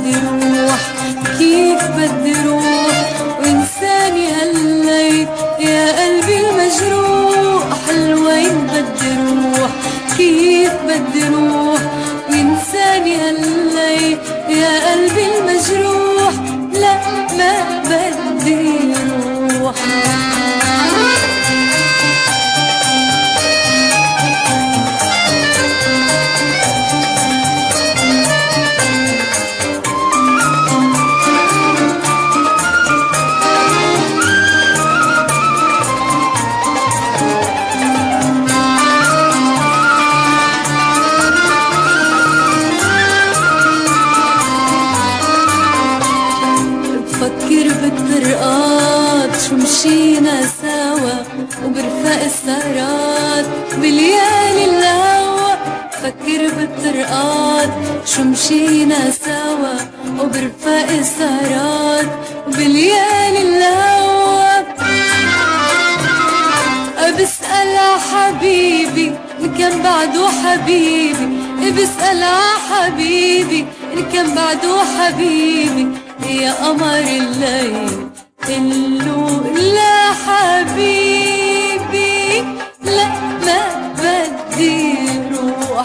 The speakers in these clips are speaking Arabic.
بدي روح، كيف بدي روح وإنساني هالليل يا قلبي المجروح. لوين بدي روح، كيف بدي روح وإنساني هالليل يا قلبي المجروح. لا ما بدي روح. بفكر بالطرقات شو مشينا سوا وبرفق السهرات بليالي الهوا. بفكر بالطرقات شو مشينا سوا وبرفق السهرات بليالي الهوا. بسأل حبيبي إن كان بعده حبيبي، بسأل حبيبي إن كان بعده حبيبي. يا قمر الليل قلو لا حبيبي، لا ما بدي روح.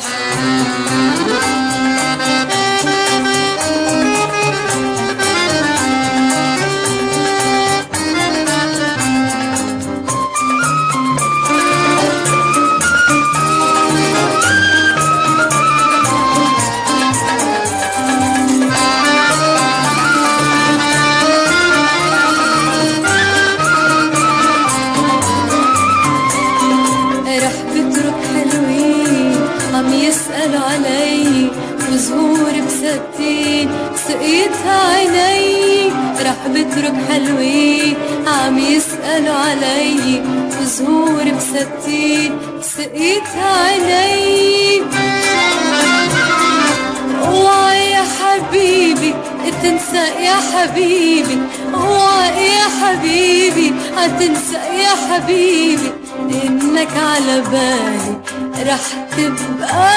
يسأل علي وزهور بستين سقيتها عيني. رح بترك حلوين عم يسأل علي وزهور بستين سقيتها عيني. اوعى يا حبيبي تنسى يا حبيبي، اوعى يا حبيبي هتنسى يا حبيبي انك على بالي رح تبقى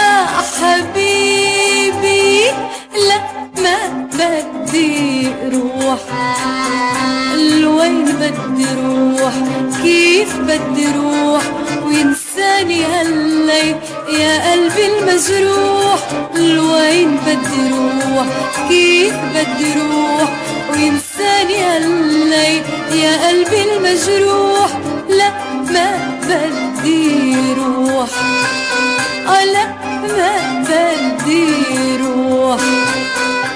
حبيبي. لا ما بدي روح. لوين بدي روح، كيف بدي روح وينساني هالليل يا قلبي المجروح. لوين بدي روح، كيف بدي روح وينساني هالليل يا قلبي المجروح. لا ما بدي روح، لا ما بدي روح.